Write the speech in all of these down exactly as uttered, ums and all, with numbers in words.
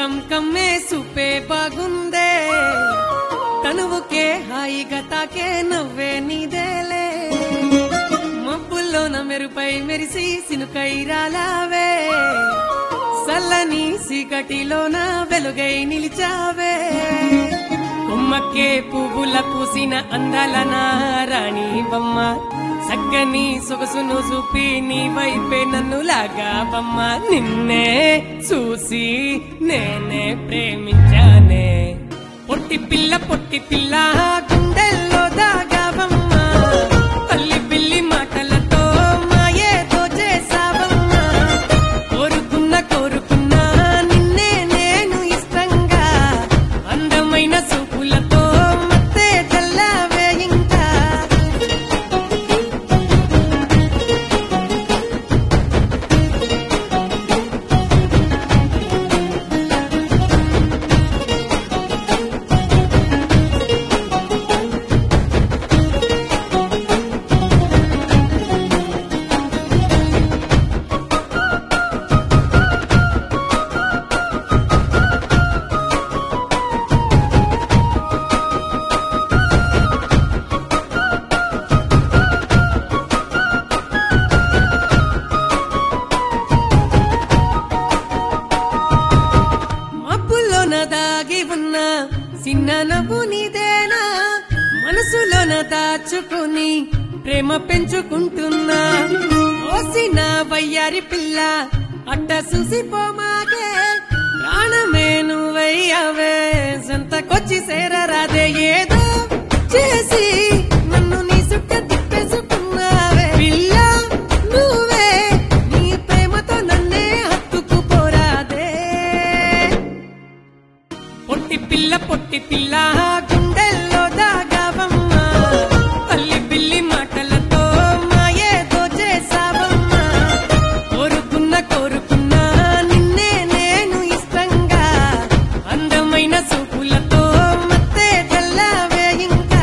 come కమ్మే సూపే బాగుందే తనువుకే హాయిగా తాకే నవ్వే నీదేలే మబ్బుల్లోన మెరుపై మెరిసి సినుకై రాలావే సల్లని సీకటిలోన వెలుగై నిలిచావే కొమ్మకే పువ్వుల పూసిన అందాల నారాణి బొమ్మ సగ్గని సొగసును చూపి నీ వైపే నన్ను లాగావమ్మ నిన్నే చూసి నేనే ప్రేమించానే పొట్టి పిల్ల పొట్టి పిల్ల గుండెల్లో దాగావమ్మ తల్లి పిల్లి మాటలతో మాయేదో చేసావమ్మ కోరుకున్న కోరుకున్న నిన్నే నేను ఇష్టంగా అందమైన చూపులతో మత్తే చల్లావే ఇంకా దాగి ఉన్నా చిన్న నవ్వు నీదేనా మనసులోన దాచుకుని ప్రేమ పెంచుకుంటున్నా ఓసిన వయ్యారి పిల్ల అడ్డ చూసిపోమాగే ప్రాణమే నువ్వయ్యావే సంతకొచ్చి సేరరాదే ఏదో చేసి నన్ను నీ చుట్ట తిప్పేసుకున్నావే పిల్ల నువ్వే నీ ప్రేమతో నన్నే హత్తుకుపోరాదే పొట్టి పిల్ల పొట్టి పిల్ల గుండెల్లో దాగావమ్మ తల్లి పిల్లి మాటలతో మాయేదో చేసావమ్మ కోరుకున్న కోరుకున్న నిన్నే నేను ఇష్టంగా అందమైన చూపులతో మత్తే చల్లావే ఇంకా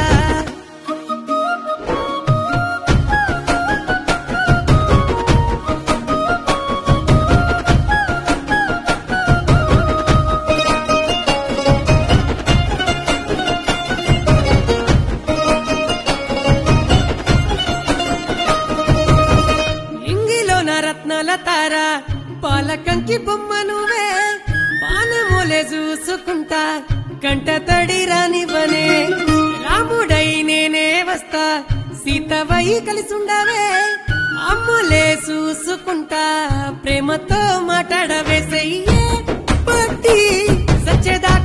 రత్నాల తార పాలకంకి బొమ్మ నువ్వే పానములే చూసుకుంటా కంట తడి రానివనే రాముడై నేనే వస్తా సీతవై కలిసుండవే అమ్ములే చూసుకుంటా ప్రేమతో మాట్లాడవే సయ్యే పట్టి సచ్చేదా